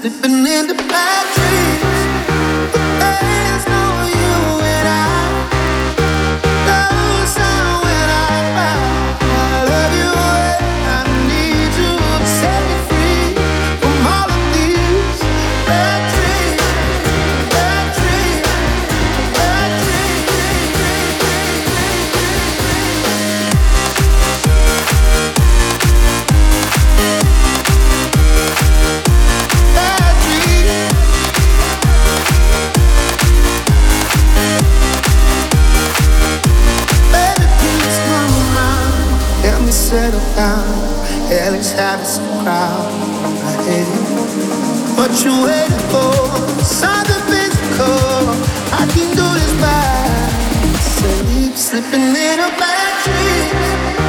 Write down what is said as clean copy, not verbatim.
slipping into bad dreams. But there's no you and I. Love's not when I found. I love you and I need you to set me free from all of these bad dreams, bad dreams, bad dreams. Bad dreams. Baby, please come around. Help me settle down. At least have some crowd from my head. What you waiting for? Something physical. I can do this by sleep, slipping in a bad dream.